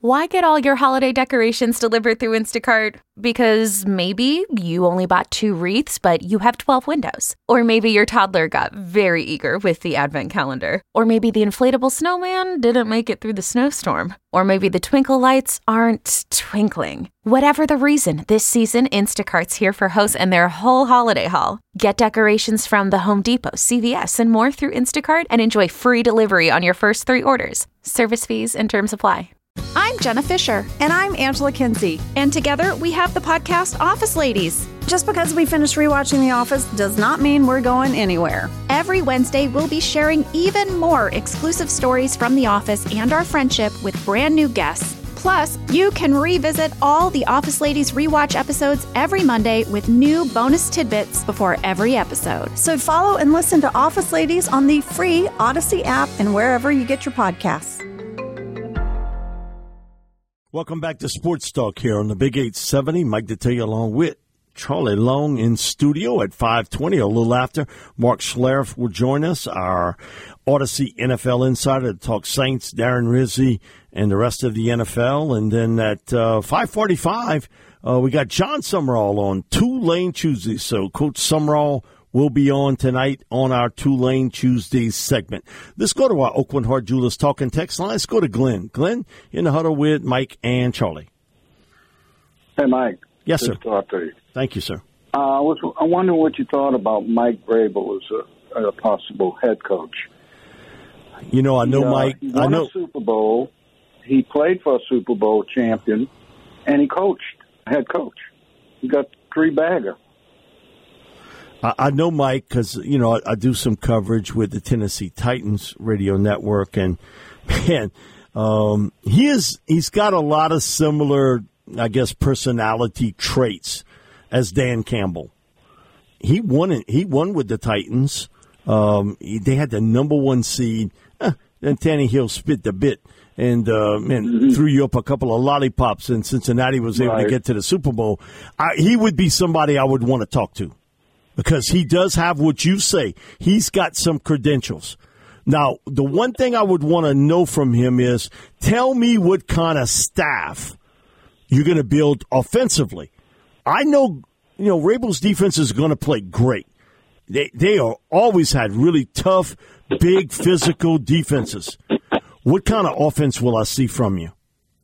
Why get all your holiday decorations delivered through Instacart? Because maybe you only bought 2 wreaths, but you have 12 windows. Or maybe your toddler got very eager with the advent calendar. Or maybe the inflatable snowman didn't make it through the snowstorm. Or maybe the twinkle lights aren't twinkling. Whatever the reason, this season, Instacart's here for hosts and their whole holiday haul. Get decorations from the Home Depot, CVS, and more through Instacart and enjoy free delivery on your first 3 orders. Service fees and terms apply. I'm Jenna Fisher. And I'm Angela Kinsey. And together we have the podcast Office Ladies. Just because we finished rewatching The Office does not mean we're going anywhere. Every Wednesday, we'll be sharing even more exclusive stories from The Office and our friendship with brand new guests. Plus, you can revisit all the Office Ladies rewatch episodes every Monday with new bonus tidbits before every episode. So follow and listen to Office Ladies on the free Odyssey app and wherever you get your podcasts. Welcome back to Sports Talk here on the Big 870. Mike Detillier along with Charlie Long in studio at 5:20, a little after. Mark Schlereth will join us, our Odyssey NFL insider, to talk Saints, Darren Rizzi, and the rest of the NFL. And then at 5:45, we got John Summerall on Two-Lane Tuesday. So Coach Summerall will be on tonight on our Two-Lane Tuesdays segment. Let's go to our Oakland Heart Jewelers talking text line. Let's go to Glenn. Glenn, in the huddle with Mike and Charlie. Hey, Mike. Yes, sir. Good to talk to you. Thank you, sir. I wonder what you thought about Mike Vrabel as a possible head coach. You know, I know Mike. He won a Super Bowl. He played for a Super Bowl champion, and he coached, head coach. He got 3-bagger. I know Mike because, you know, I do some coverage with the Tennessee Titans radio network, and, man, he's got a lot of similar, I guess, personality traits as Dan Campbell. He won with the Titans. They had the number 1 seed. Then Tannehill spit the bit and threw you up a couple of lollipops, and Cincinnati was able to get to the Super Bowl. He would be somebody I would want to talk to, because he does have what you say. He's got some credentials. Now, the one thing I would want to know from him is, tell me what kind of staff you're going to build offensively. I know, Vrabel's defense is going to play great. They are always had really tough, big, physical defenses. What kind of offense will I see from you?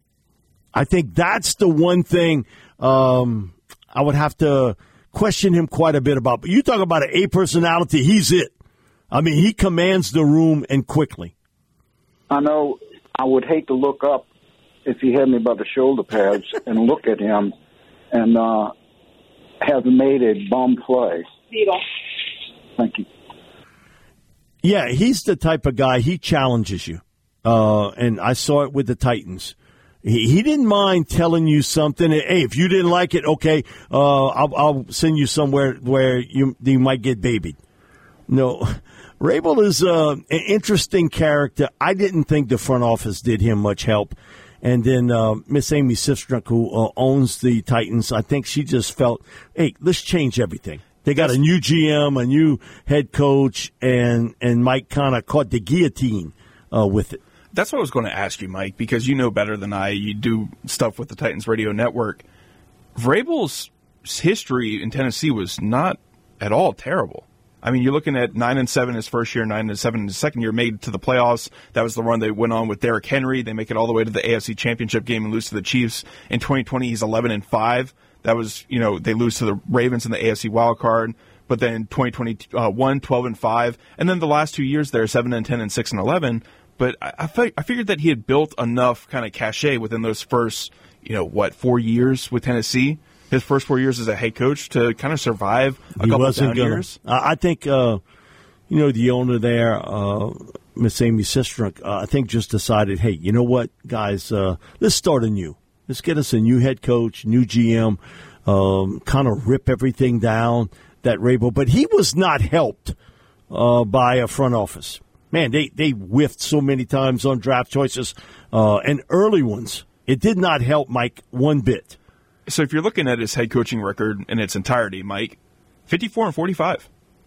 I think that's the one thing I would have to question him quite a bit about. But you talk about an A personality, he's it. I mean, he commands the room and quickly. I know I would hate to look up if he had me by the shoulder pads and look at him and have made a bum play. Thank you. Yeah, he's the type of guy, he challenges you. And I saw it with the Titans. He didn't mind telling you something. Hey, if you didn't like it, okay, I'll send you somewhere where you might get babied. No, Vrabel is an interesting character. I didn't think the front office did him much help. And then Miss Amy Sistrunk, who owns the Titans, I think she just felt, hey, let's change everything. They got a new GM, a new head coach, and Mike kind of caught the guillotine with it. That's what I was going to ask you, Mike, because you know better than I. You do stuff with the Titans radio network. Vrabel's history in Tennessee was not at all terrible. I mean, you're looking at 9-7 his first year, 9-7 his second year, made to the playoffs. That was the run they went on with Derrick Henry. They make it all the way to the AFC Championship game and lose to the Chiefs. In 2020, he's 11-5. That was, they lose to the Ravens in the AFC wild card. But then 2021, 12-5. And then the last 2 years there, 7-10 and 6-11. But I figured that he had built enough kind of cachet within those first, 4 years with Tennessee, his first 4 years as a head coach, to kind of survive a couple of down years. I think, the owner there, Miss Amy Sistrunk, I think just decided, hey, you know what, guys, let's start anew. Let's get us a new head coach, new GM, kind of rip everything down that Vrabel. But he was not helped by a front office. Man, they whiffed so many times on draft choices and early ones. It did not help Mike one bit. So if you're looking at his head coaching record in its entirety, Mike, 54-45.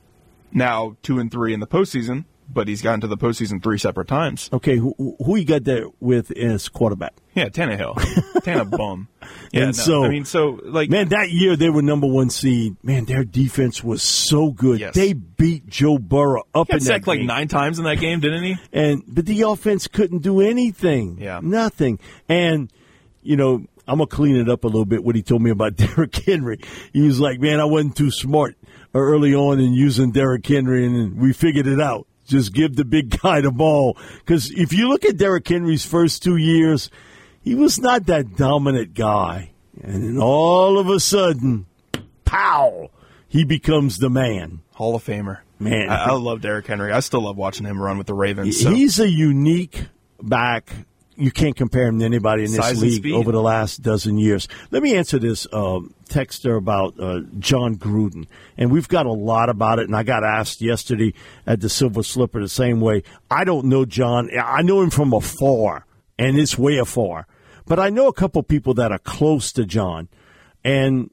Now 2-3 in the postseason, but he's gotten to the postseason 3 separate times. Okay, who you got there with as quarterback? Yeah, Tannehill. Tanner bum. Yeah, And so, man, that year they were number 1 seed. Man, their defense was so good. Yes. They beat Joe Burrow up he in got that sacked like game. 9 times in that game, didn't he? But the offense couldn't do anything. Yeah. Nothing. And, I'm going to clean it up a little bit, what he told me about Derrick Henry. He was like, man, I wasn't too smart early on in using Derrick Henry, and we figured it out. Just give the big guy the ball. Because if you look at Derrick Henry's first 2 years, he was not that dominant guy. And then all of a sudden, pow, he becomes the man. Hall of Famer. Man. I love Derrick Henry. I still love watching him run with the Ravens. So. He's a unique back. You can't compare him to anybody in this Size and league speed. over the last dozen years. Let me answer this texter about John Gruden. And we've got a lot about it, and I got asked yesterday at the Silver Slipper the same way. I don't know John. I know him from afar, and it's way afar. But I know a couple people that are close to John. And,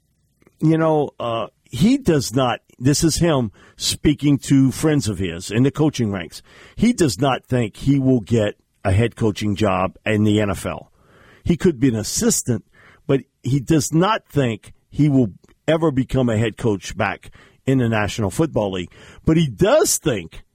he does not – this is him speaking to friends of his in the coaching ranks. He does not think he will get a head coaching job in the NFL. He could be an assistant, but he does not think he will ever become a head coach back in the National Football League. But he does think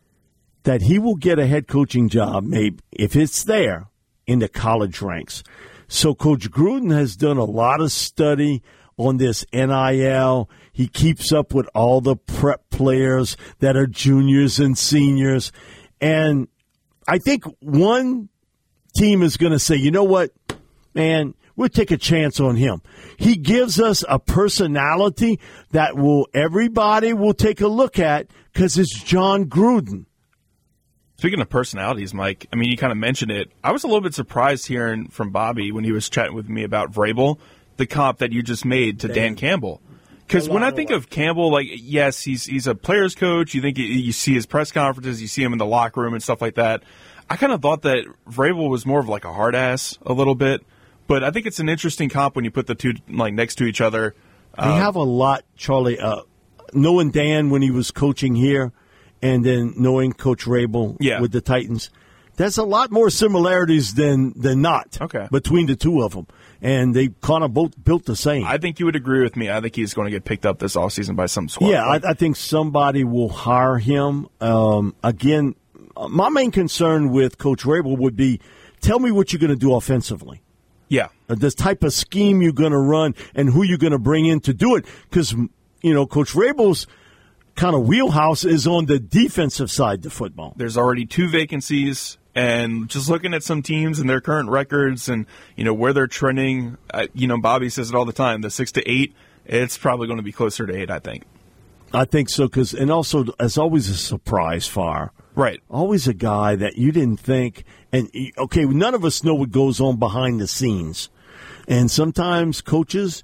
that he will get a head coaching job, maybe if it's there, in the college ranks. So Coach Gruden has done a lot of study on this NIL. He keeps up with all the prep players that are juniors and seniors. And I think one team is going to say, you know what, man, we'll take a chance on him. He gives us a personality that everybody will take a look at because it's John Gruden. Speaking of personalities, Mike, I mean, you kind of mentioned it. I was a little bit surprised hearing from Bobby when he was chatting with me about Vrabel, the comp that you just made to Dan Campbell. Because when I think of Campbell, like, yes, he's a player's coach. You think you see his press conferences, you see him in the locker room and stuff like that. I kind of thought that Vrabel was more of like a hard ass a little bit. But I think it's an interesting comp when you put the two like next to each other. They have a lot, Charlie. Knowing Dan when he was coaching here, and then knowing Coach Vrabel with the Titans, there's a lot more similarities than not between the two of them. And they kind of both built the same. I think you would agree with me. I think he's going to get picked up this offseason by some squad. Yeah, I think somebody will hire him. Again, my main concern with Coach Vrabel would be, tell me what you're going to do offensively. Yeah. The type of scheme you're going to run and who you're going to bring in to do it. Because, Coach Vrabel's kind of wheelhouse is on the defensive side of the football. There's already 2 vacancies. And just looking at some teams and their current records and, where they're trending, Bobby says it all the time, the 6 to 8, it's probably going to be closer to 8, I think. I think so, and also, as always, a surprise fire. Right. Always a guy that you didn't think, and, okay, none of us know what goes on behind the scenes. And sometimes coaches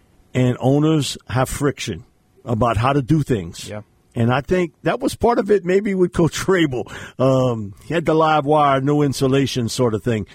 and owners have friction about how to do things. Yeah. And I think that was part of it maybe with Coach Vrabel. He had the live wire, no insulation sort of thing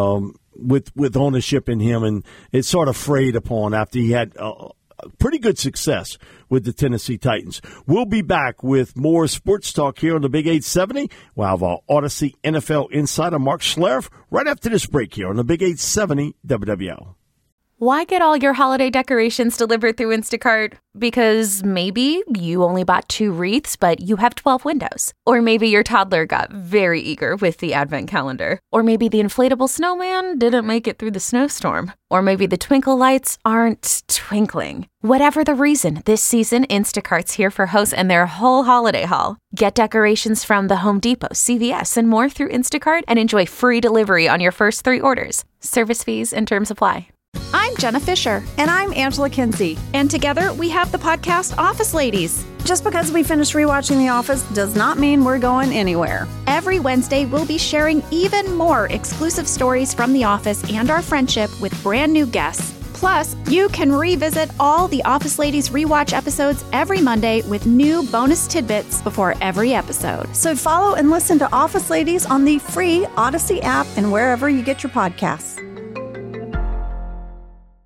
with ownership in him, and it sort of frayed upon after he had pretty good success with the Tennessee Titans. We'll be back with more sports talk here on the Big 870. We'll have our Odyssey NFL insider, Mark Schlereth, right after this break here on the Big 870 WWL. Why get all your holiday decorations delivered through Instacart? Because maybe you only bought 2 wreaths, but you have 12 windows. Or maybe your toddler got very eager with the advent calendar. Or maybe the inflatable snowman didn't make it through the snowstorm. Or maybe the twinkle lights aren't twinkling. Whatever the reason, this season, Instacart's here for hosts and their whole holiday haul. Get decorations from the Home Depot, CVS, and more through Instacart and enjoy free delivery on your first 3 orders. Service fees and terms apply. I'm Jenna Fisher. And I'm Angela Kinsey. And together we have the podcast Office Ladies. Just because we finished rewatching The Office does not mean we're going anywhere. Every Wednesday, we'll be sharing even more exclusive stories from The Office and our friendship with brand new guests. Plus, you can revisit all the Office Ladies rewatch episodes every Monday with new bonus tidbits before every episode. So follow and listen to Office Ladies on the free Odyssey app and wherever you get your podcasts.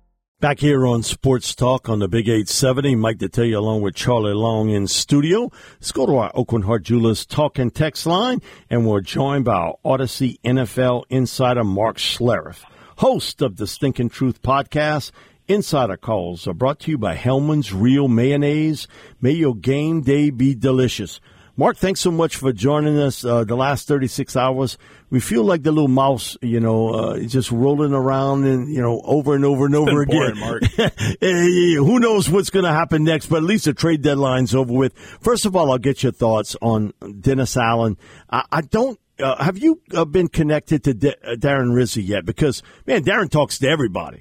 Back here on Sports Talk on the Big 870, Mike Detillier along with Charlie Long in studio. Let's go to our Oakland Heart Jewelers talk and text line, and we're joined by our Odyssey NFL insider, Mark Schlereth, host of the Stinkin' Truth podcast. Insider calls are brought to you by Hellman's Real Mayonnaise. May your game day be delicious. Mark, thanks so much for joining us the last 36 hours. We feel like the little mouse, just rolling around and, over and over and over again. Boring, Mark. Who knows what's going to happen next, but at least the trade deadline's over with. First of all, I'll get your thoughts on Dennis Allen. Have you been connected to Darren Rizzi yet? Because, man, Darren talks to everybody.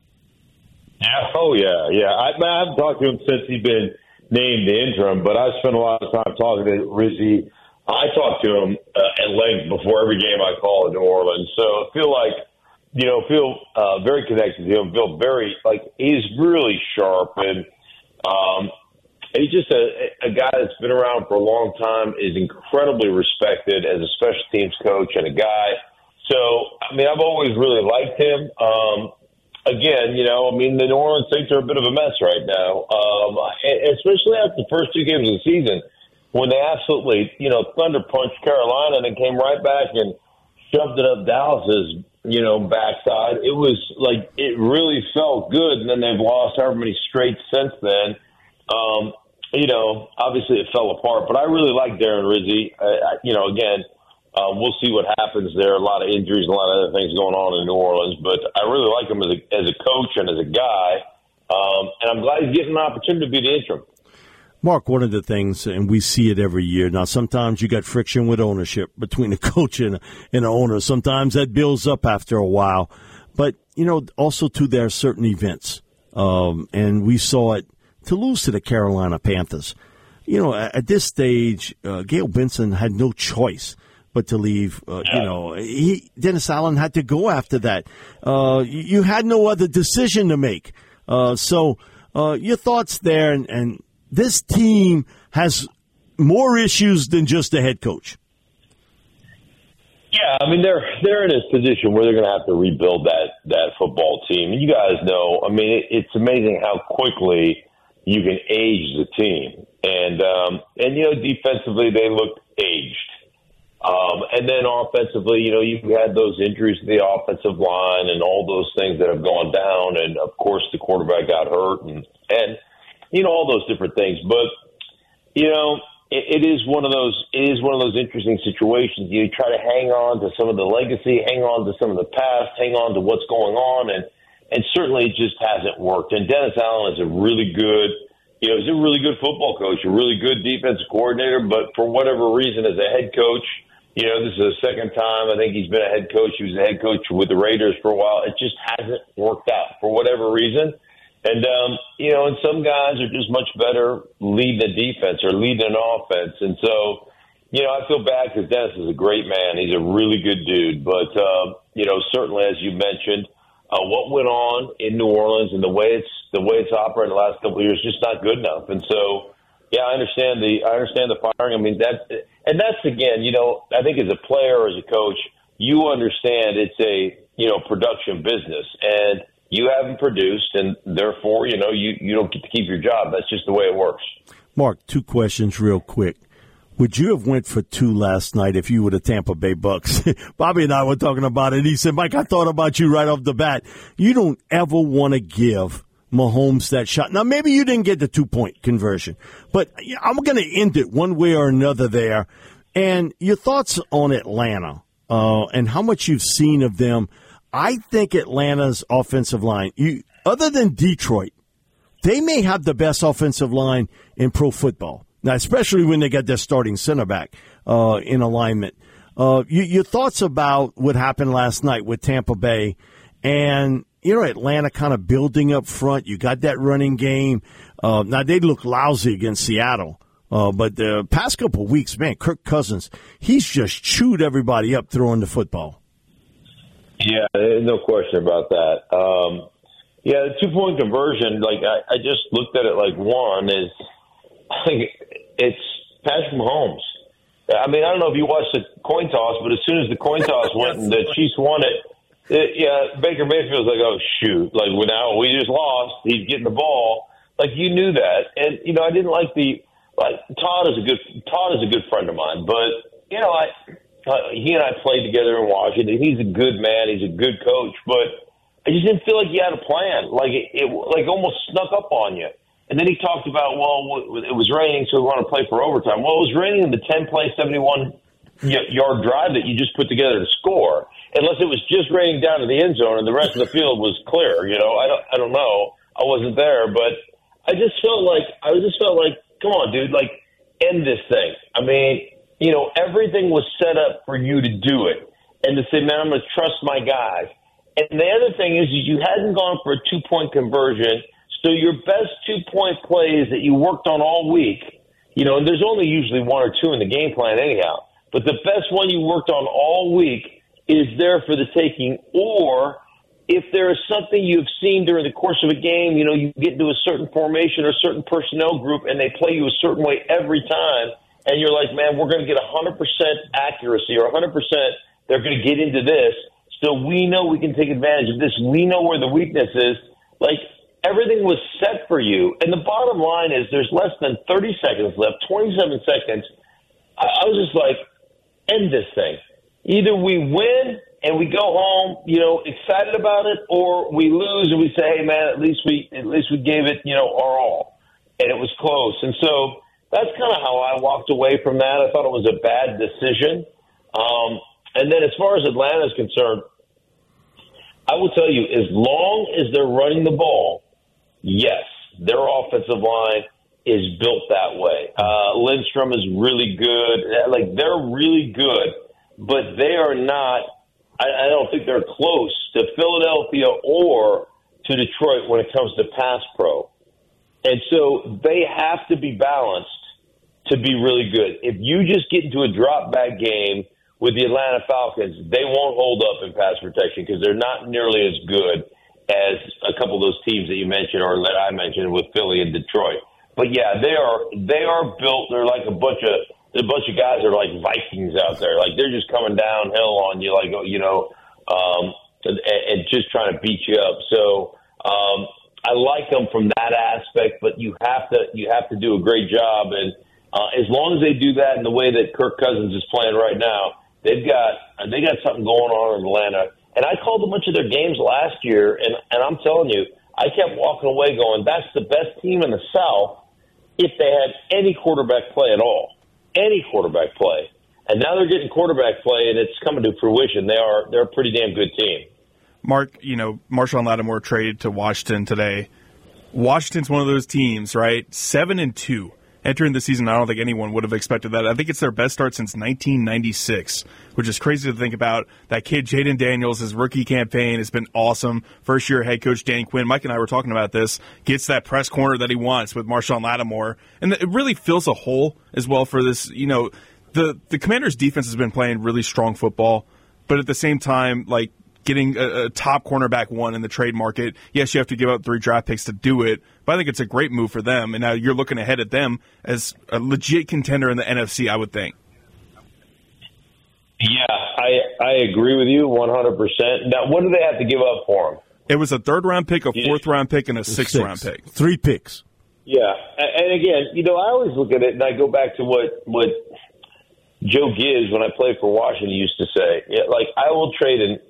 Oh, yeah. I haven't talked to him since he's been named the interim, but I spent a lot of time talking to Rizzi. I talked to him at length before every game I call in New Orleans. So I feel like, very connected to him. Feel very, he's really sharp. And he's just a guy that's been around for a long time, is incredibly respected as a special teams coach and a guy. So, I've always really liked him. Again, the New Orleans Saints are a bit of a mess right now, especially after the first two games of the season when they absolutely, thunder punched Carolina and then came right back and shoved it up Dallas's, backside. It was it really felt good, and then they've lost however many straight since then. Obviously it fell apart, but I really like Darren Rizzi. Again, we'll see what happens there. A lot of injuries, a lot of other things going on in New Orleans, but I really like him as a coach and as a guy, and I'm glad he's getting an opportunity to be the interim. Mark, one of the things, and we see it every year, now sometimes you got friction with ownership between the coach and the owner. Sometimes that builds up after a while. But, also too, there are certain events, and we saw it to lose to the Carolina Panthers. At this stage, Gayle Benson had no choice but to leave. Dennis Allen had to go after that. You had no other decision to make. So your thoughts there, and this team has more issues than just the head coach. Yeah, they're in a position where they're going to have to rebuild that football team. And you guys know, it's amazing how quickly you can age the team. And defensively they look aged. And then offensively, you've had those injuries to the offensive line and all those things that have gone down. And of course the quarterback got hurt and all those different things. But, it is one of those interesting situations. You try to hang on to some of the legacy, hang on to some of the past, hang on to what's going on. And certainly it just hasn't worked. And Dennis Allen is a really good football coach, a really good defensive coordinator. But for whatever reason, as a head coach, this is the second time I think he's been a head coach. He was a head coach with the Raiders for a while. It just hasn't worked out for whatever reason. And, and some guys are just much better leading the defense or leading an offense. And so, I feel bad because Dennis is a great man. He's a really good dude. But, certainly, as you mentioned, what went on in New Orleans and the way it's operated the last couple of years is just not good enough. And so, yeah, I understand the firing. That's again, I think as a player or as a coach, you understand it's a, production business, and you haven't produced, and therefore, you don't get to keep your job. That's just the way it works. Mark, two questions real quick. Would you have went for two last night if you were the Tampa Bay Bucks? Bobby and I were talking about it. He said, Mike, I thought about you right off the bat. You don't ever want to give Mahomes that shot. Now, maybe you didn't get the 2-point conversion, but I'm going to end it one way or another there. And your thoughts on Atlanta and how much you've seen of them. I think Atlanta's offensive line, other than Detroit, they may have the best offensive line in pro football. Now, especially when they get their starting center back in alignment. Your thoughts about what happened last night with Tampa Bay and, Atlanta kind of building up front. You got that running game. Now, they look lousy against Seattle. But the past couple of weeks, man, Kirk Cousins, he's just chewed everybody up throwing the football. Yeah, no question about that. The 2-point conversion, I just looked at it one is, it's Patrick Mahomes. I don't know if you watched the coin toss, but as soon as the coin toss went and the Chiefs won it, Baker Mayfield's like, oh, shoot. Like, now we just lost. He's getting the ball. Like, you knew that. And, I didn't like Todd is a good friend of mine. But, he and I played together in Washington. He's a good man. He's a good coach. But I just didn't feel like he had a plan. Like, it almost snuck up on you. And then he talked about, it was raining, so we want to play for overtime. Well, it was raining in the 10-play, 71-yard drive that you just put together to score. Unless it was just raining down to the end zone and the rest of the field was clear. I don't know. I wasn't there, but I just felt like, come on, dude, like, end this thing. I mean, everything was set up for you to do it and to say, man, I'm going to trust my guys. And the other thing is you hadn't gone for a 2-point conversion, so your best 2-point plays that you worked on all week, and there's only usually 1 or 2 in the game plan anyhow, but the best one you worked on all week is there for the taking. Or if there is something you've seen during the course of a game, you get into a certain formation or a certain personnel group and they play you a certain way every time, and you're like, man, we're going to get 100% accuracy or 100% they're going to get into this, so we know we can take advantage of this. We know where the weakness is. Like, everything was set for you. And the bottom line is there's less than 30 seconds left, 27 seconds. I was just like, end this thing. Either we win and we go home, excited about it, or we lose and we say, hey, man, at least we gave it, our all. And it was close. And so that's kind of how I walked away from that. I thought it was a bad decision. And then as far as Atlanta is concerned, I will tell you, as long as they're running the ball, yes, their offensive line is built that way. Lindstrom is really good. Like, they're really good. But they are not, I don't think they're close to Philadelphia or to Detroit when it comes to pass pro. And so they have to be balanced to be really good. If you just get into a drop-back game with the Atlanta Falcons, they won't hold up in pass protection because they're not nearly as good as a couple of those teams that you mentioned or that I mentioned with Philly and Detroit. But, yeah, they are built. They're like a bunch of guys are like Vikings out there. Like, they're just coming downhill on you, like, and just trying to beat you up. So I like them from that aspect, but you have to do a great job. And as long as they do that in the way that Kirk Cousins is playing right now, they got something going on in Atlanta. And I called a bunch of their games last year, and I'm telling you, I kept walking away going, that's the best team in the South if they had any quarterback play at all. Any quarterback play. And now they're getting quarterback play, and it's coming to fruition. They're a pretty damn good team. Mark, Marshawn Lattimore traded to Washington today. Washington's one of those teams, right? 7-2. Entering the season, I don't think anyone would have expected that. I think it's their best start since 1996, which is crazy to think about. That kid, Jaden Daniels, his rookie campaign has been awesome. First-year head coach Dan Quinn, Mike and I were talking about this, gets that press corner that he wants with Marshawn Lattimore. And it really fills a hole as well for this. The Commanders' defense has been playing really strong football, but at the same time, like, getting a top cornerback one in the trade market. Yes, you have to give up 3 draft picks to do it, but I think it's a great move for them. And now you're looking ahead at them as a legit contender in the NFC, I would think. Yeah, I agree with you 100%. Now, what do they have to give up for him? It was a 3rd-round pick, a 4th-round pick, and a 6th-round pick. 3 picks. Yeah, and again, I always look at it, and I go back to what Joe Gibbs, when I played for Washington, used to say, I will trade an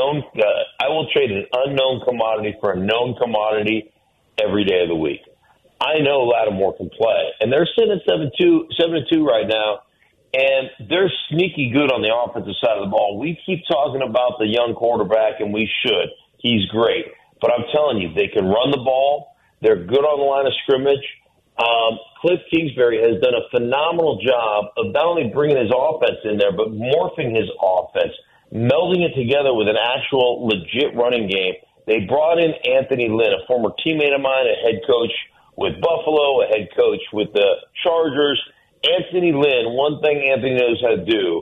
unknown commodity for a known commodity every day of the week. I know Lattimore can play, and they're sitting at 7-2 right now, and they're sneaky good on the offensive side of the ball. We keep talking about the young quarterback, and we should. He's great, but I'm telling you, they can run the ball. They're good on the line of scrimmage. Cliff Kingsbury has done a phenomenal job of not only bringing his offense in there, but morphing his offense, melding it together with an actual legit running game. They brought in Anthony Lynn, a former teammate of mine, a head coach with Buffalo, a head coach with the Chargers. Anthony Lynn, one thing Anthony knows how to do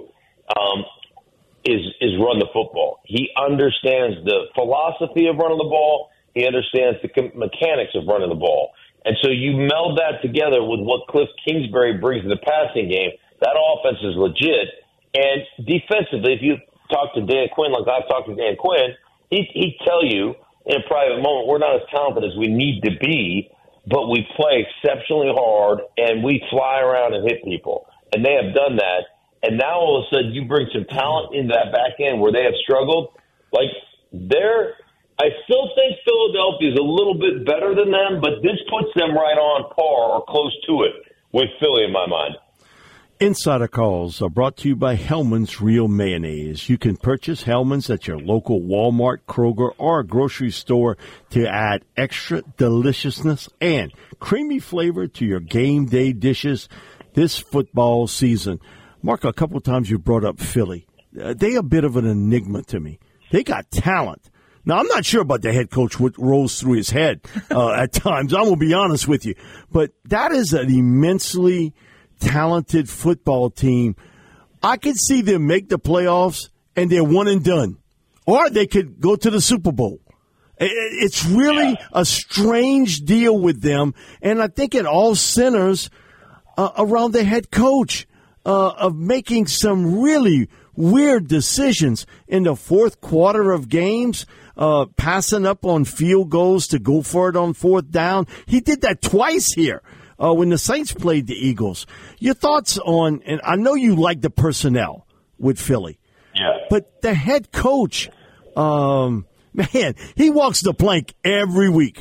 is run the football. He understands the philosophy of running the ball. He understands the mechanics of running the ball. And so you meld that together with what Cliff Kingsbury brings to the passing game. That offense is legit. And defensively, if you talk to Dan Quinn like I've talked to Dan Quinn, he'd tell you in a private moment, we're not as talented as we need to be, but we play exceptionally hard and we fly around and hit people. And they have done that. And now all of a sudden you bring some talent into that back end where they have struggled. Like I still think Philadelphia is a little bit better than them, but this puts them right on par or close to it with Philly in my mind. Insider Calls are brought to you by Hellman's Real Mayonnaise. You can purchase Hellman's at your local Walmart, Kroger, or grocery store to add extra deliciousness and creamy flavor to your game day dishes this football season. Mark, a couple of times you brought up Philly. They're a bit of an enigma to me. They got talent. Now, I'm not sure about the head coach, what rolls through his head at times. I'm going to be honest with you. But that is an immensely talented football team. I could see them make the playoffs and they're one and done. Or they could go to the Super Bowl. It's really a strange deal with them. And I think it all centers around the head coach of making some really weird decisions in the fourth quarter of games, passing up on field goals to go for it on fourth down. He did that twice here when the Saints played the Eagles. Your thoughts on, and I know you like the personnel with Philly, but the head coach, man, he walks the plank every week.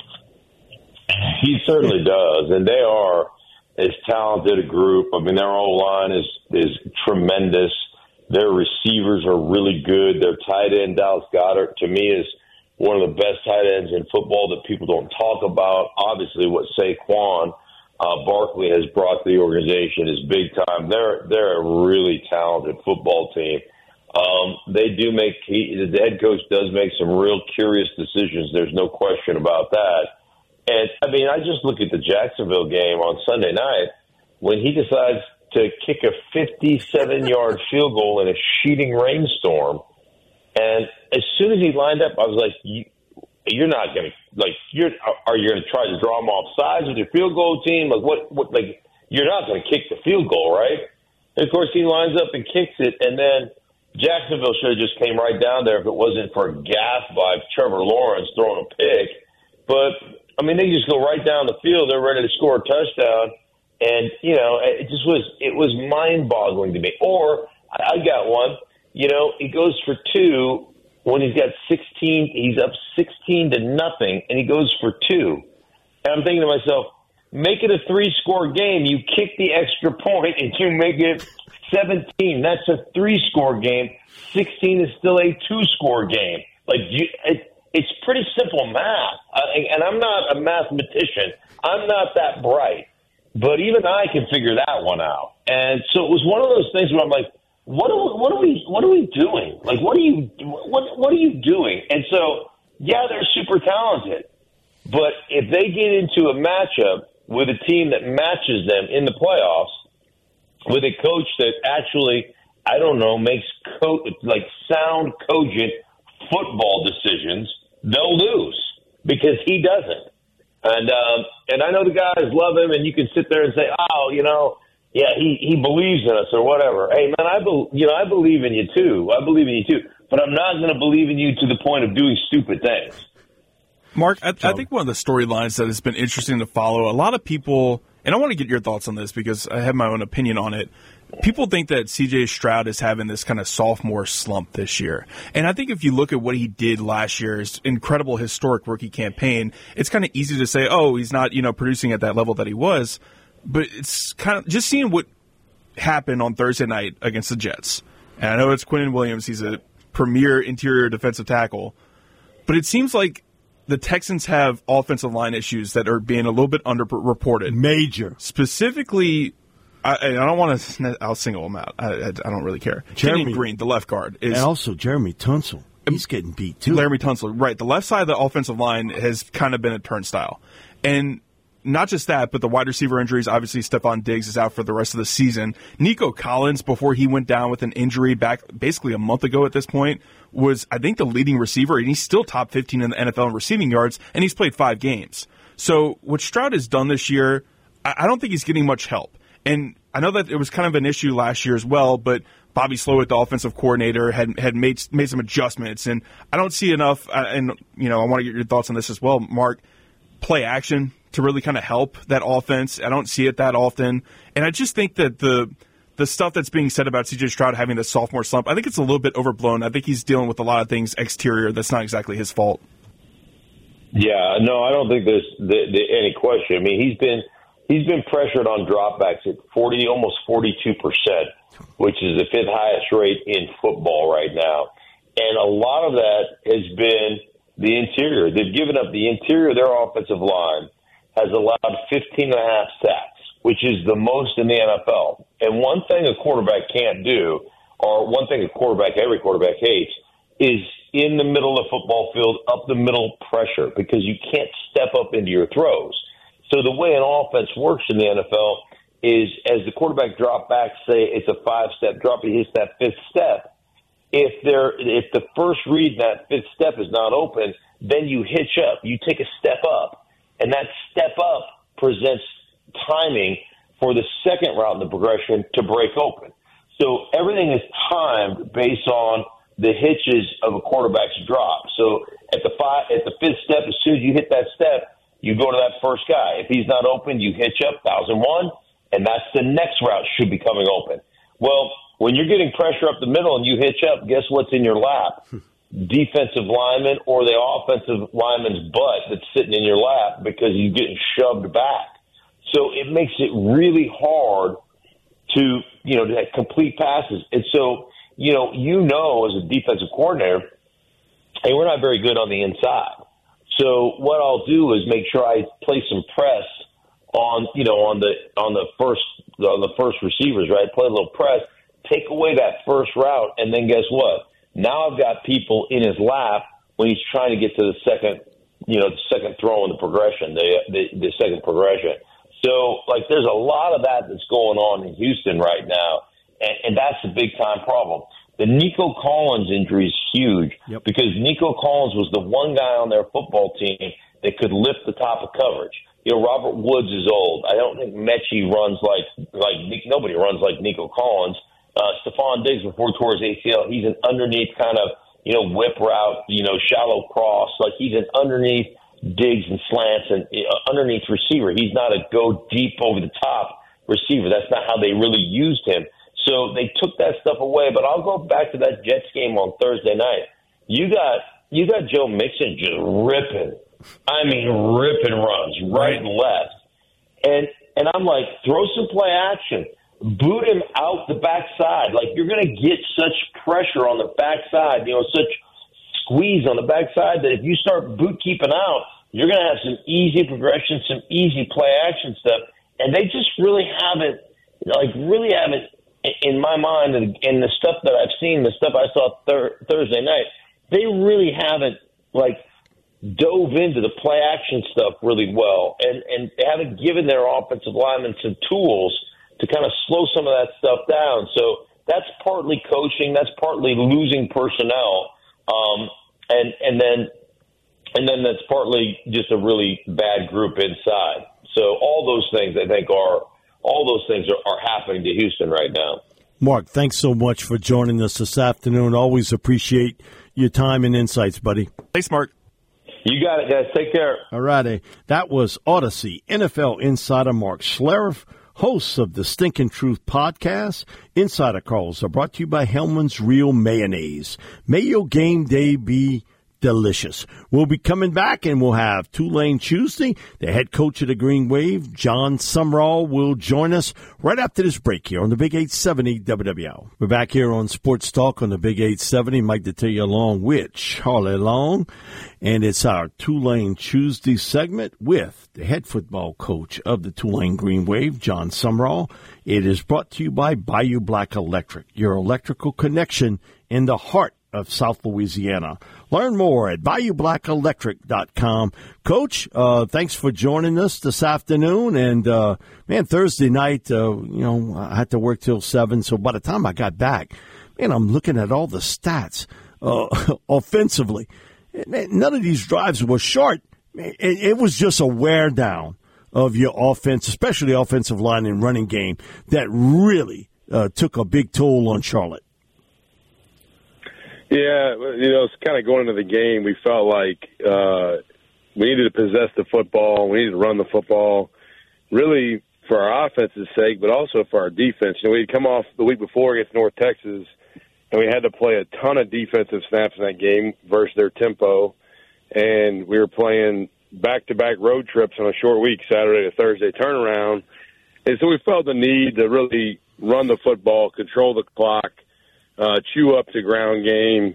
He certainly does, and they are as talented a group. I mean, their O-line is tremendous. Their receivers are really good. Their tight end, Dallas Goedert, to me is one of the best tight ends in football that people don't talk about. Obviously, what Saquon Barkley has brought to the organization is big time. They're a really talented football team. The head coach does make some real curious decisions. There's no question about that. And, I mean, I just look at the Jacksonville game on Sunday night when he decides to kick a 57-yard field goal in a sheeting rainstorm. And as soon as he lined up, I was like, you're not going to, like, are you going to try to draw him off sides with your field goal team? Like, what, like, you're not going to kick the field goal, right? And, of course, he lines up and kicks it, and then Jacksonville should have just came right down there if it wasn't for a gaffe by Trevor Lawrence throwing a pick. But, I mean, they just go right down the field. They're ready to score a touchdown. And, you know, it was mind-boggling to me. Or, I got one, you know, he goes for two when he's got 16, he's up 16-0, and he goes for two. And I'm thinking to myself, make it a 3-score game. You kick the extra point and you make it 17. That's a 3-score game. 16 is still a 2-score game. Like, it's pretty simple math. And I'm not a mathematician. I'm not that bright. But even I can figure that one out. And so it was one of those things where I'm like, what are we doing? Like, what are you doing? And so, yeah, they're super talented. But if they get into a matchup with a team that matches them in the playoffs, with a coach that actually, I don't know, makes sound, cogent football decisions, they'll lose because he doesn't. And I know the guys love him, and you can sit there and say, oh, you know, yeah, he believes in us or whatever. Hey, man, I believe in you too. I believe in you too. But I'm not going to believe in you to the point of doing stupid things. Mark, I think one of the storylines that has been interesting to follow, a lot of people, and I want to get your thoughts on this because I have my own opinion on it. People think that C.J. Stroud is having this kind of sophomore slump this year. And I think if you look at what he did last year, his incredible historic rookie campaign, it's kind of easy to say, oh, he's not, producing at that level that he was. But it's kind of just seeing what happened on Thursday night against the Jets. And I know it's Quinnen Williams. He's a premier interior defensive tackle. But it seems like the Texans have offensive line issues that are being a little bit underreported. Major. Specifically, I don't want to – I'll single him out. I don't really care. Jeremy Green, the left guard. And also Jeremy Tunsil. He's getting beat, too. Laremy Tunsil, right. The left side of the offensive line has kind of been a turnstile. And not just that, but the wide receiver injuries. Obviously, Stephon Diggs is out for the rest of the season. Nico Collins, before he went down with an injury back basically a month ago at this point, was, I think, the leading receiver, and he's still top 15 in the NFL in receiving yards, and he's played 5 games. So what Stroud has done this year, I don't think he's getting much help. And I know that it was kind of an issue last year as well, but Bobby Slowick, the offensive coordinator, had made some adjustments, and I don't see enough. And I want to get your thoughts on this as well, Mark. Play action to really kind of help that offense. I don't see it that often, and I just think that the stuff that's being said about C.J. Stroud having this sophomore slump, I think it's a little bit overblown. I think he's dealing with a lot of things exterior that's not exactly his fault. Yeah, no, I don't think there's any question. I mean, he's been pressured on dropbacks at almost 42%, which is the fifth highest rate in football right now. And a lot of that has been the interior. They've given up the interior of their offensive line has allowed 15.5 sacks, which is the most in the NFL. And one thing a quarterback can't do, or one thing every quarterback hates, is in the middle of the football field, up the middle pressure, because you can't step up into your throws. So the way an offense works in the NFL is as the quarterback drop back, say it's a 5-step drop, he hits that 5th step. If the first read in that 5th step is not open, then you hitch up. You take a step up, and that step up presents timing for the second route in the progression to break open. So everything is timed based on the hitches of a quarterback's drop. So at the 5th step, as soon as you hit that step, you go to that first guy. If he's not open, you hitch up 1,001, and that's the next route should be coming open. Well, when you're getting pressure up the middle and you hitch up, guess what's in your lap? Defensive lineman or the offensive lineman's butt that's sitting in your lap because you're getting shoved back. So it makes it really hard to complete passes. And so, as a defensive coordinator, hey, we're not very good on the inside. So what I'll do is make sure I play some press on the first receivers, right? Play a little press, take away that first route, and then guess what? Now I've got people in his lap when he's trying to get to the second throw in the progression, the second progression. So, there's a lot of that that's going on in Houston right now, and that's a big-time problem. The Nico Collins injury is huge because Nico Collins was the one guy on their football team that could lift the top of coverage. Robert Woods is old. I don't think Mechie runs like nobody runs like Nico Collins. Stephon Diggs, before he tore his ACL, he's an underneath kind of, whip route, shallow cross. He's an underneath digs and slants and underneath receiver. He's not a go deep over the top receiver. That's not how they really used him. So they took that stuff away. But I'll go back to that Jets game on Thursday night. You got Joe Mixon just ripping runs right and left. And I'm like, throw some play action. Boot him out the backside. You're going to get such pressure on the backside, such squeeze on the backside that if you start boot keeping out, you're going to have some easy progression, some easy play action stuff. And they just really haven't, in my mind, and the stuff that I've seen, the stuff I saw Thursday night, they really haven't, dove into the play action stuff really well. And they haven't given their offensive linemen some tools to kind of slow some of that stuff down. So that's partly coaching, that's partly losing personnel, and then that's partly just a really bad group inside. So all those things, I think, are happening to Houston right now. Mark, thanks so much for joining us this afternoon. Always appreciate your time and insights, buddy. Thanks, Mark. You got it, guys. Take care. All righty. That was Odyssey NFL insider Mark Schlereth, hosts of the Stinkin' Truth podcast. Insider calls are brought to you by Hellman's Real Mayonnaise. May your game day be delicious. We'll be coming back, and we'll have Tulane Tuesday. The head coach of the Green Wave, John Sumrall, will join us right after this break here on the Big 870 WWL. We're back here on Sports Talk on the Big 870. Mike Detillier along with Charlie Long. And it's our Tulane Tuesday segment with the head football coach of the Tulane Green Wave, John Sumrall. It is brought to you by Bayou Black Electric, your electrical connection in the heart of South Louisiana. Learn more at BayouBlackElectric.com. Coach, thanks for joining us this afternoon. And, Thursday night, I had to work till 7. So by the time I got back, I'm looking at all the stats offensively. None of these drives were short. It was just a wear down of your offense, especially offensive line and running game, that really took a big toll on Charlotte. Yeah, it's kind of going into the game. We felt like we needed to possess the football. We needed to run the football, really for our offense's sake, but also for our defense. We'd come off the week before against North Texas, and we had to play a ton of defensive snaps in that game versus their tempo. And we were playing back-to-back road trips on a short week, Saturday to Thursday turnaround. And so we felt the need to really run the football, control the clock, chew up the ground game,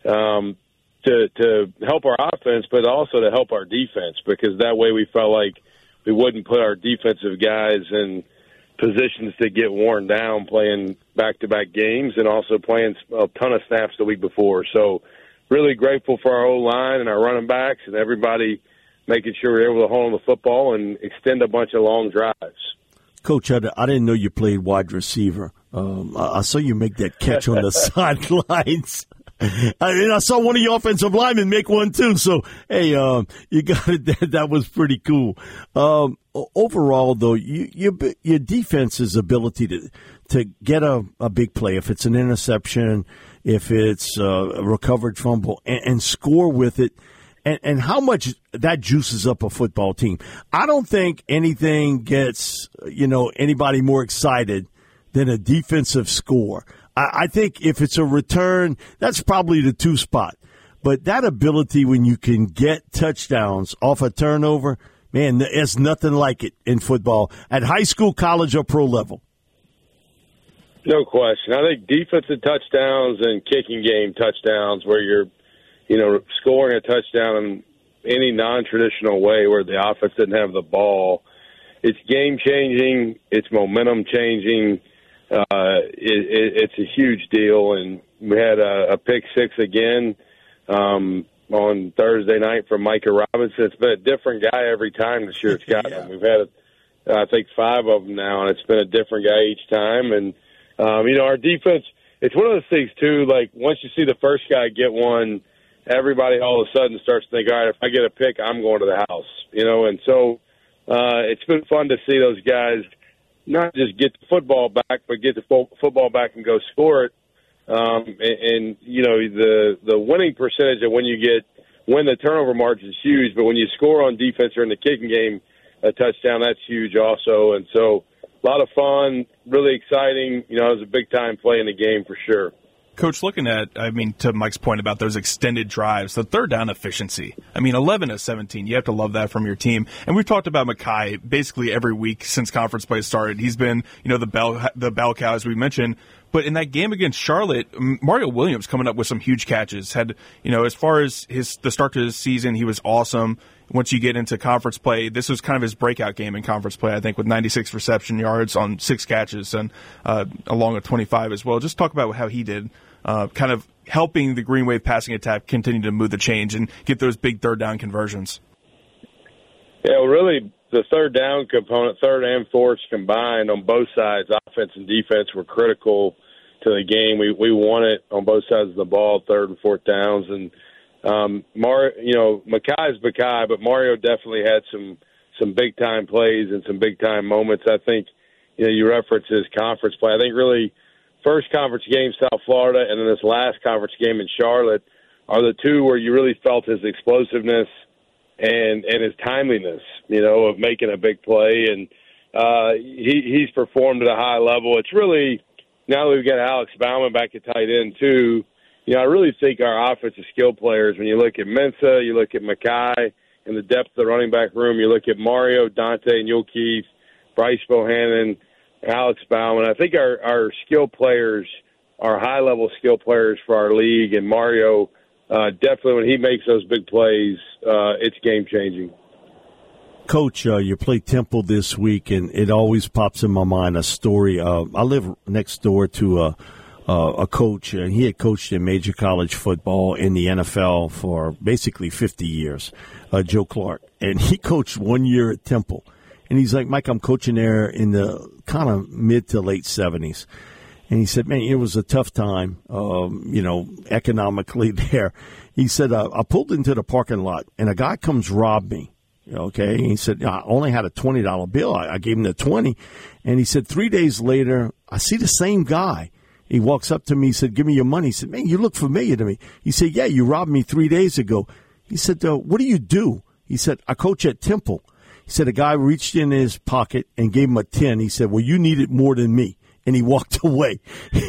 to help our offense, but also to help our defense, because that way we felt like we wouldn't put our defensive guys in positions to get worn down playing back-to-back games and also playing a ton of snaps the week before. So really grateful for our O-line and our running backs and everybody making sure we're able to hold on the football and extend a bunch of long drives. Coach, I didn't know you played wide receiver. I saw you make that catch on the sidelines. And I saw one of your offensive linemen make one too. So, hey, you got it. That was pretty cool. Overall, though, your defense's ability to get a big play, if it's an interception, if it's a recovered fumble, and score with it, and how much that juices up a football team. I don't think anything gets anybody more excited than a defensive score. I think if it's a return, that's probably the 2 spot. But that ability when you can get touchdowns off a turnover, man, there's nothing like it in football at high school, college, or pro level. No question. I think defensive touchdowns and kicking game touchdowns where you're, scoring a touchdown in any non-traditional way where the offense didn't have the ball, it's game-changing, it's momentum-changing. It's a huge deal, and we had a pick six again on Thursday night from Micah Robinson. It's been a different guy every time this year. It's got him. We've had, I think, 5 of them now, and it's been a different guy each time. And our defense, it's one of those things too. Like once you see the first guy get one, everybody all of a sudden starts to think, all right, if I get a pick, I'm going to the house. And so it's been fun to see those guys not just get the football back, but get the football back and go score it. And the winning percentage of when the turnover margin is huge, but when you score on defense or in the kicking game, a touchdown, that's huge also. And so a lot of fun, really exciting. It was a big-time play in the game for sure. Coach, looking at, to Mike's point about those extended drives, the third down efficiency. 11 of 17. You have to love that from your team. And we've talked about Mekhi basically every week since conference play started. He's been, the bell cow, as we mentioned. But in that game against Charlotte, Mario Williams coming up with some huge catches. Had, as far as the start to his season, he was awesome. Once you get into conference play, this was kind of his breakout game in conference play, I think, with 96 reception yards on 6 catches and along with 25 as well. Just talk about how he did, kind of helping the Green Wave passing attack continue to move the change and get those big third down conversions. Yeah, well, really, the third down component, third and fourth combined on both sides, offense and defense, were critical to the game. We won it on both sides of the ball, third and fourth downs. And Mekhi's Mekhi, but Mario definitely had some big-time plays and some big-time moments. I think, you referenced his conference play. I think really first conference game, South Florida, and then this last conference game in Charlotte are the two where you really felt his explosiveness and his timeliness, of making a big play. And he's performed at a high level. It's really, now that we've got Alex Bauman back at tight end too, I really think our offensive skill players, when you look at Mensah, you look at Mekhi, and the depth of the running back room, you look at Mario, Dante, and Keith, Bryce Bohannon, Alex Bauman. I think our skill players are high-level skill players for our league, and Mario, definitely when he makes those big plays, it's game-changing. Coach, you played Temple this week, and it always pops in my mind a story. I live next door to a coach, and he had coached in major college football in the NFL for basically 50 years, Joe Clark. And he coached 1 year at Temple. And he's like, Mike, I'm coaching there in the kind of mid to late 70s. And he said, man, it was a tough time, economically there. He said, I pulled into the parking lot, and a guy comes rob me. Okay, and he said, I only had a $20 bill. I gave him the 20. And he said, 3 days later, I see the same guy. He walks up to me. He said, "Give me your money." He said, "Man, you look familiar to me." He said, "Yeah, you robbed me 3 days ago." He said, "What do you do?" He said, "I coach at Temple." He said, a guy reached in his pocket and gave him a 10. He said, "Well, you need it more than me." And he walked away.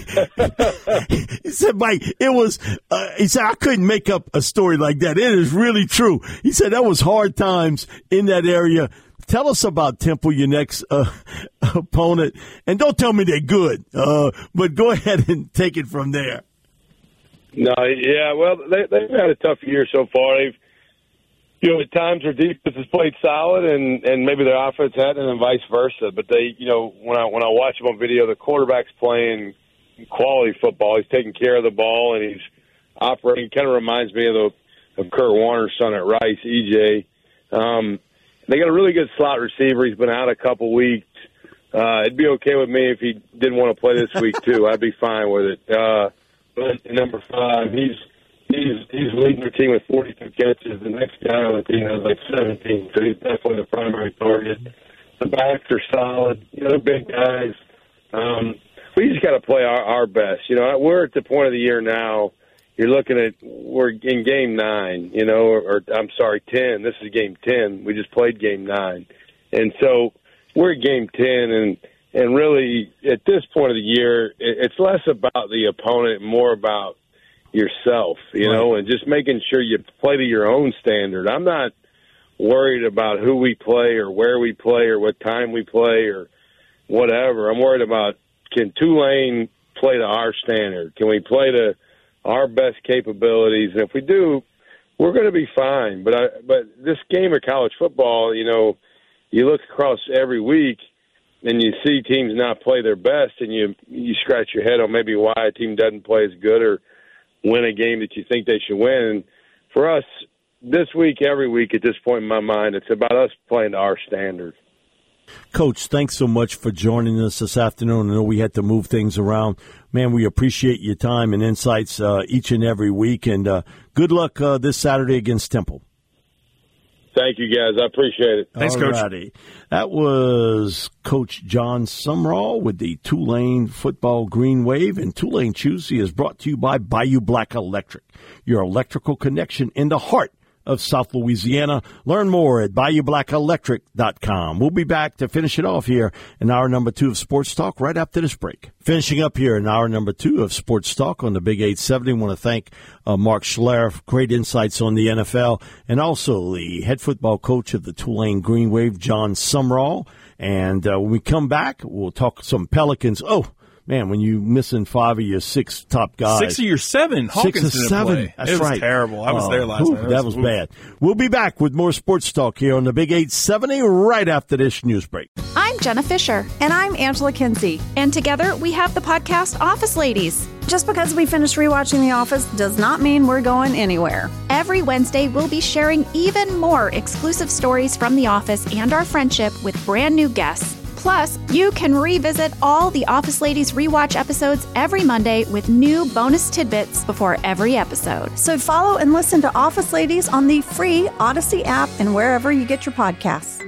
He said, "Mike, it was," he said, "I couldn't make up a story like that. It is really true." He said, "That was hard times in that area." Tell us about Temple, your next opponent. And don't tell me they're good, but go ahead and take it from there. No, yeah, well, they've had a tough year so far. They've, at times their defense has played solid, and maybe their offense hadn't, and vice versa. But they, when I watch them on video, the quarterback's playing quality football. He's taking care of the ball, and he's operating. Kind of reminds me of Kurt Warner's son at Rice, EJ. They got a really good slot receiver. He's been out a couple weeks. It'd be okay with me if he didn't want to play this week too. I'd be fine with it. But number 5, he's leading their team with 42 catches. The next guy on the team has like 17, so he's definitely the primary target. The backs are solid. They're big guys. We just got to play our best. We're at the point of the year now. You're looking at, we're in game 9, or I'm sorry, 10. This is game 10. We just played game 9. And so we're at game 10, and really at this point of the year, it's less about the opponent, more about yourself, right. And just making sure you play to your own standard. I'm not worried about who we play or where we play or what time we play or whatever. I'm worried about, can Tulane play to our standard? Can we play to our best capabilities? And if we do, we're going to be fine. But this game of college football, you look across every week and you see teams not play their best, and you scratch your head on maybe why a team doesn't play as good or win a game that you think they should win. And for us, this week, every week at this point in my mind, it's about us playing to our standard. Coach, thanks so much for joining us this afternoon. I know we had to move things around. Man, we appreciate your time and insights each and every week. And good luck this Saturday against Temple. Thank you, guys. I appreciate it. Thanks, Coach. Alrighty. That was Coach John Sumrall with the Tulane Football Green Wave. And Tulane Tuesday is brought to you by Bayou Black Electric, your electrical connection in the heart of South Louisiana. Learn more at BayouBlackElectric.com. We'll be back to finish it off here in hour number 2 of Sports Talk right after this break. Finishing up here in hour number 2 of Sports Talk on the Big 870. I want to thank Mark Schlereth, great insights on the NFL, and also the head football coach of the Tulane Green Wave, John Sumrall. And when we come back, we'll talk some Pelicans. Oh, man, when you missing 5 of your 6 top guys. 6 of your 7. Hawkins 6 or 7. Play. That's it was right. Terrible. I was there last night. That was bad. We'll be back with more Sports Talk here on the Big 870 right after this news break. I'm Jenna Fisher. And I'm Angela Kinsey. And together we have the podcast Office Ladies. Just because we finished rewatching The Office does not mean we're going anywhere. Every Wednesday, we'll be sharing even more exclusive stories from The Office and our friendship with brand new guests. Plus, you can revisit all the Office Ladies rewatch episodes every Monday with new bonus tidbits before every episode. So follow and listen to Office Ladies on the free Odyssey app and wherever you get your podcasts.